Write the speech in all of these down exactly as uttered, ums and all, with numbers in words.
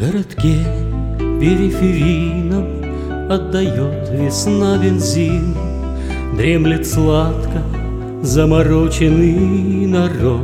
городке периферийном отдает весна бензин. Дремлет сладко замороченный народ.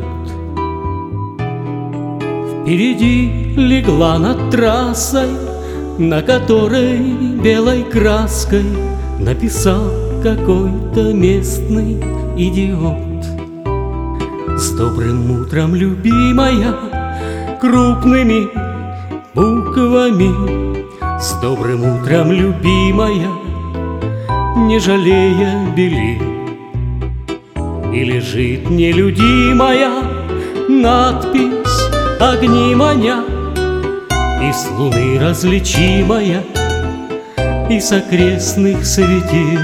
Впереди легла над трассой, на которой белой краской написал какой-то местный идиот. С добрым утром, любимая, крупными буквами. С добрым утром, любимая, не жалея белин. И лежит нелюдимая надпись, огни маня, и с луны различимая, и с окрестных светил.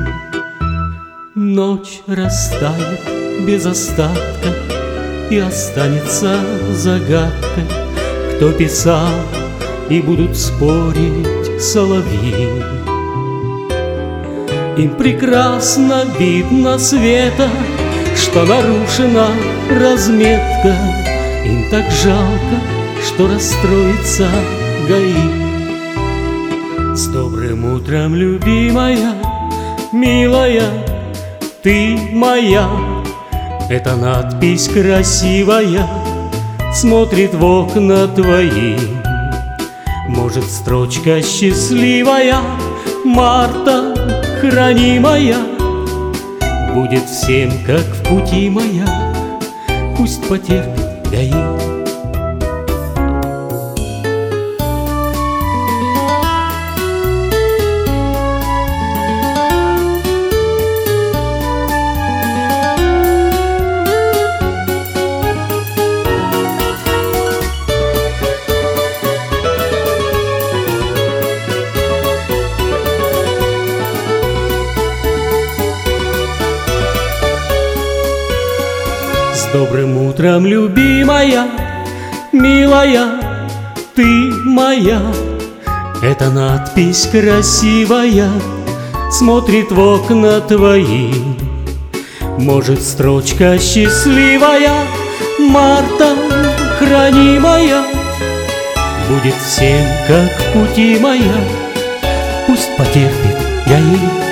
Ночь растает без остатка, и останется загадкой, кто писал, и будут спорить соловьи. Им прекрасно видно света, что нарушена разметка. Им так жалко, что расстроится ГАИ. С добрым утром, любимая, милая, ты моя. Эта надпись красивая смотрит в окна твои. Может, строчка счастливая, Марта, хранимая, будет всем, как в пути моя. Пусть потерпит ГАИ. С добрым утром, любимая, милая, ты моя. Эта надпись красивая смотрит в окна твои. Может, строчка счастливая, Марта, хранимая, будет всем, как в пути моя. Пусть потерпит ГАИ.